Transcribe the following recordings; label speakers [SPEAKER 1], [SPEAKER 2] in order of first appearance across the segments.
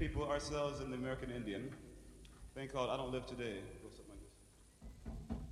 [SPEAKER 1] people, ourselves and the American Indian. Thing called I Don't Live Today. It goes something like this.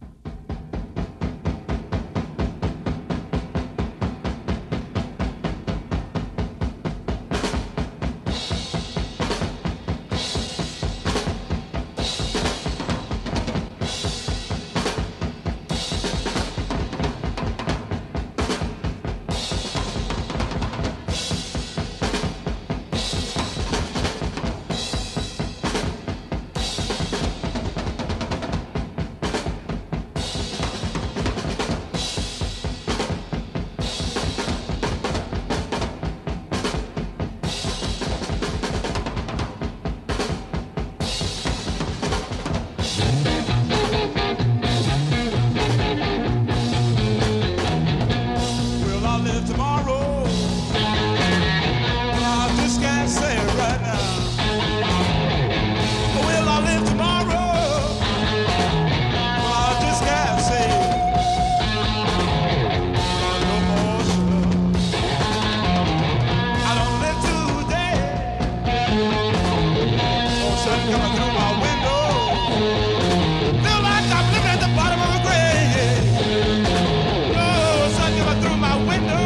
[SPEAKER 1] Tomorrow, I just can't say it right now. Will I live tomorrow? I just can't say it. No more sure. I don't live today. Oh, sun coming through my window. Feel like I'm living at the bottom of a grave. Oh, sun coming through my window.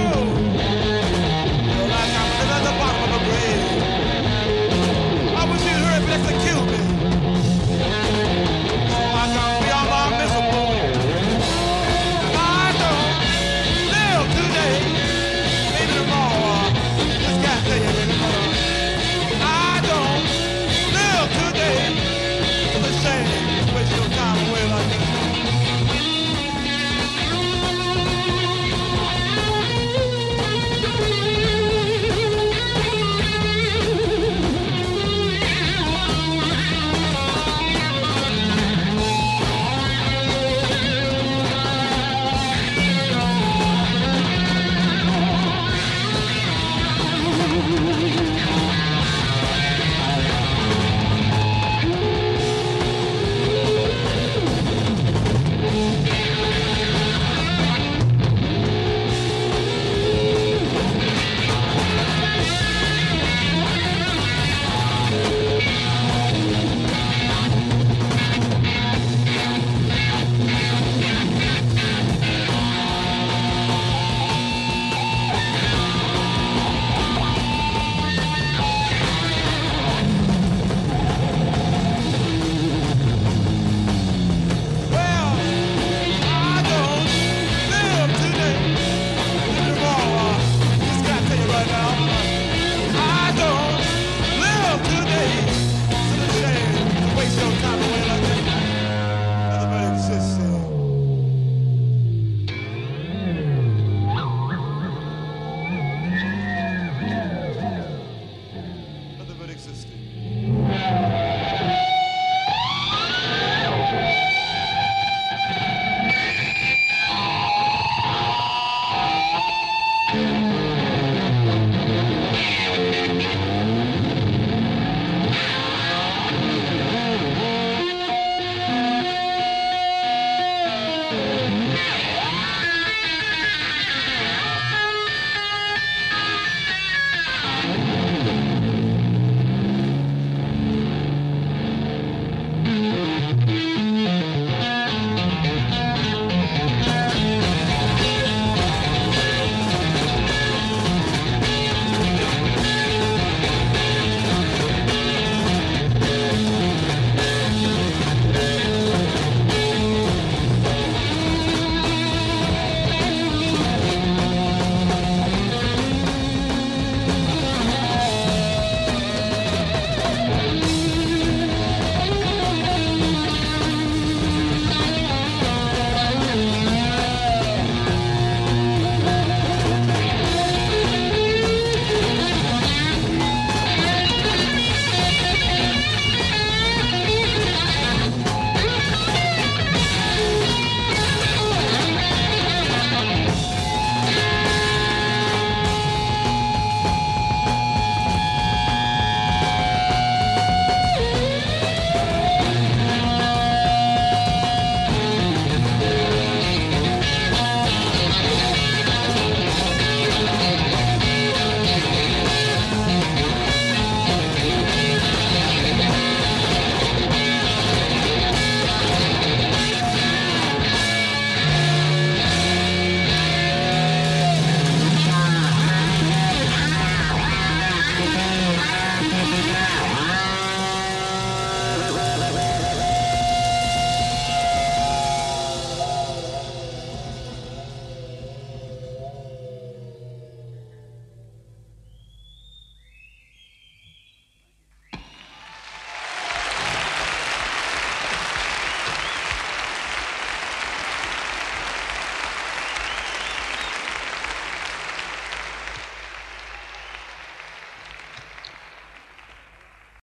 [SPEAKER 1] Existed.